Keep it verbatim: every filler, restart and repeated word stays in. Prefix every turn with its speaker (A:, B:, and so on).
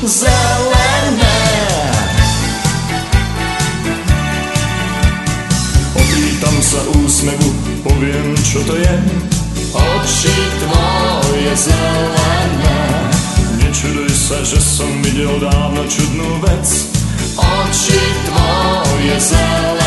A: zelené. Opýtam sa úsmevu, poviem, čo to je. Oči tvoje zelené. Nečuduj sa, že som videl dávno čudnú vec. Oči tvoje zelené.